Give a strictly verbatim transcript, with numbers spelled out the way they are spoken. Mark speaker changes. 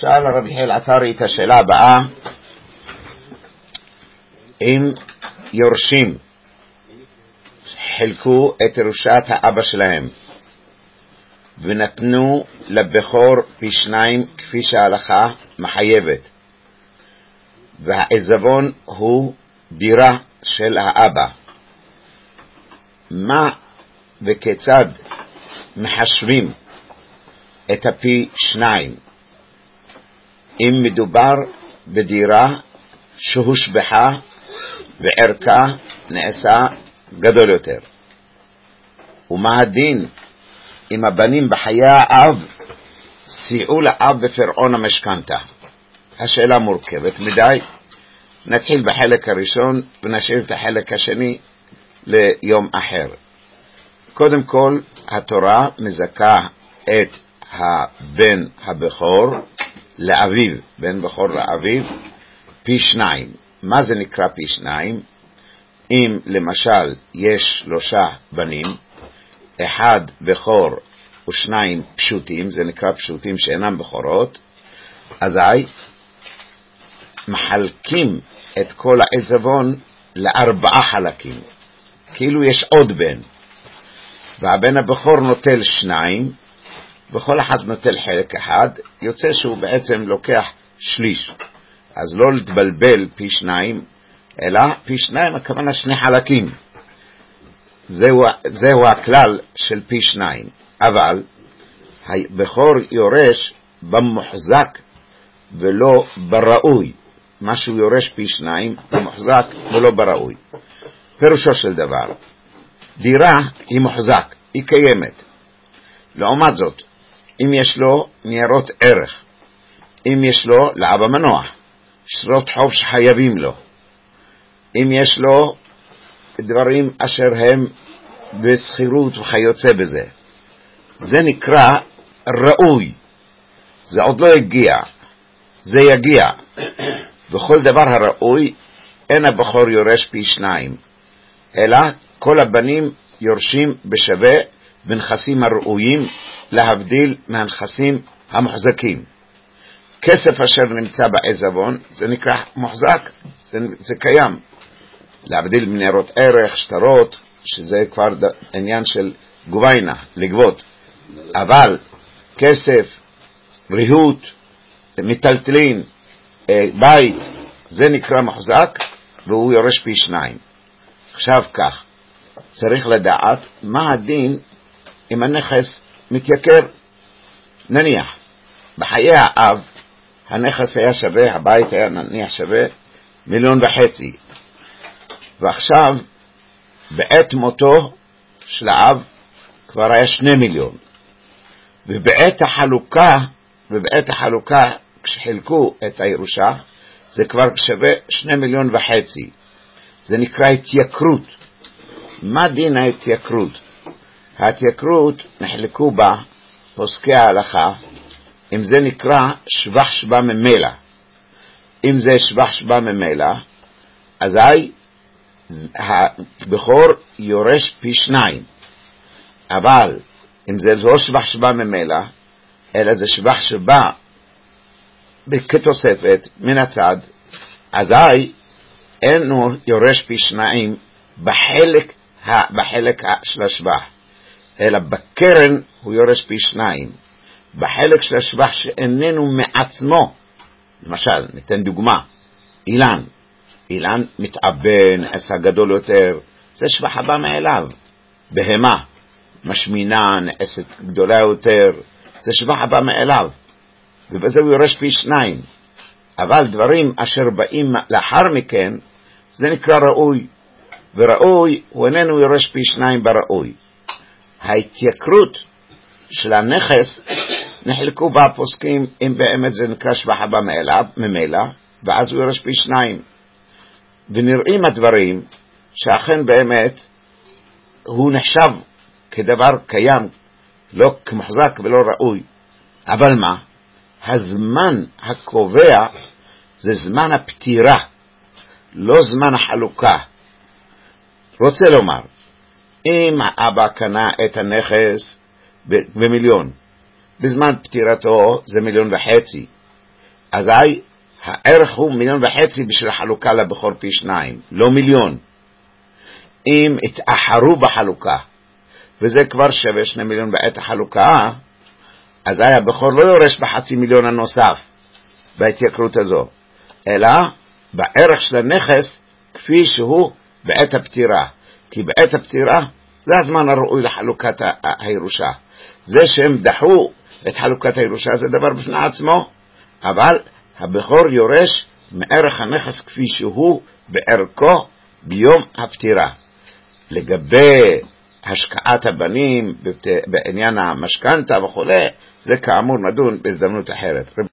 Speaker 1: שאל רבי חיל עטרי את השאלה הבאה, אם יורשים חילקו את ירושת האבא שלהם ונתנו לבכור פי שניים כפי שההלכה מחייבת, והעיזבון הוא דירה של האבא, מה וכיצד מחשבים את הפי שניים אם מדובר בדירה שהושבחה וערכה נעשה גדול יותר? ומה הדין אם הבנים בחיי האב סייעו לאב בפירעון המשכנתה? השאלה מורכבת מדי. נתחיל בחלק הראשון ונשאיר את החלק השני ליום אחר. קודם כל, התורה מזכה את הבן הבכור לאביו, בן בכור לאביו, פי שניים. מה זה נקרא פי שניים? אם למשל יש שלושה בנים, אחד בכור ושניים פשוטים, זה נקרא פשוטים שאינם בכורות, אזי מחלקים את כל העיזבון לארבעה חלקים, כאילו יש עוד בן, והבן הבכור נוטל שניים, וכל אחד נוטל חלק אחד, יוצא שהוא בעצם לוקח שליש. אז לא להתבלבל פי שניים, אלא פי שניים הכוונה שני חלקים. זהו, זהו הכלל של פי שניים. אבל הבכור יורש במוחזק ולא בראוי. מה שהוא יורש פי שניים במוחזק ולא בראוי. פירושו של דבר, דירה היא מוחזק, היא קיימת. לעומת זאת, אם יש לו ניירות ערך, אם יש לו לאבא מנוח, שטרות חוב שחייבים לו, אם יש לו דברים אשר הם בסחירות וכיוצא בזה, זה נקרא ראוי. זה עוד לא הגיע, זה יגיע. בכל דבר הראוי אין הבכור יורש פי שניים, אלא כל הבנים יורשים בשווה בנכסים הראויים, להבדיל מהנכסים המוחזקים. כסף אשר נמצא בעיזבון זה נקרא מוחזק, זה, זה קיים, להבדיל מניירות ערך, שטרות, שזה כבר עניין של גוביינה, לגבות. אבל כסף, ריהוט, מטלטלין, בית, זה נקרא מוחזק, והוא יורש פי שניים. עכשיו כך, צריך לדעת מה הדין אם הנכס מתייקר. נניח, בחיי האב, הנכס היה שווה, הבית היה נניח שווה מיליון וחצי, ועכשיו בעת מותו של האב כבר היה שני מיליון, ובעת החלוקה ובעת החלוקה כשחילקו את הירושה זה כבר שווה שני מיליון וחצי. זה נקרא התייקרות. מה דין ההתייקרות? ההתייקרות נחלקו בה פוסקי ההלכה אם זה נקרא שבח שבא ממילא. אם זה שבח שבא ממילא, אזי הבכור יורש פי שניים. אבל אם זה לא שבח שבא ממילא, אלא זה שבח שבא כתוספת מן הצד, אזי אינו יורש פי שניים בחלק, בחלק של השבח, אלא בקרן הוא יורש פי שניים. בחלק של השבח שאיננו מעצמו, למשל, ניתן דוגמה, אילן, אילן מתאבן, עשה גדול יותר, זה שבח הבא מאליו. בהמה, משמינה, נעשת גדולה יותר, זה שבח הבא מאליו, ובזה הוא יורש פי שניים. אבל דברים אשר באים לאחר מכן, זה נקרא ראוי, וראוי הוא איננו יורש פי שניים בראוי. ההתייקרות של הנכס נחלקו בה פוסקים אם באמת זה נקרא שבח הבא מאליו, ממילא, ואז הוא יורש פי שניים. ונראים הדברים שאכן באמת הוא נחשב כדבר קיים, לא כמוחזק ולא ראוי. אבל מה? הזמן הקובע זה זמן הפטירה, לא זמן החלוקה. רוצה לומר, אם האבא קנה את הנכס במיליון, בזמן פטירתו זה מיליון וחצי, אזי הערך הוא מיליון וחצי בשביל החלוקה לבכור פי שניים, לא מיליון. אם התאחרו בחלוקה, וזה כבר שווה שני מיליון בעת החלוקה, אזי הבכור לא יורש בחצי מיליון הנוסף בהתייקרות הזו, אלא בערך של הנכס כפי שהוא בעת הפטירה. כי בעת הפטירה זה הזמן הראוי לחלוקת הירושה. זה שהם דחו את חלוקת הירושה זה דבר בפני עצמו, אבל הבכור יורש מערך הנכס כפי שהוא בערכו ביום הפטירה. לגבי השקעת הבנים בעניין המשכנתה וכו', זה כאמור נדון בהזדמנות אחרת.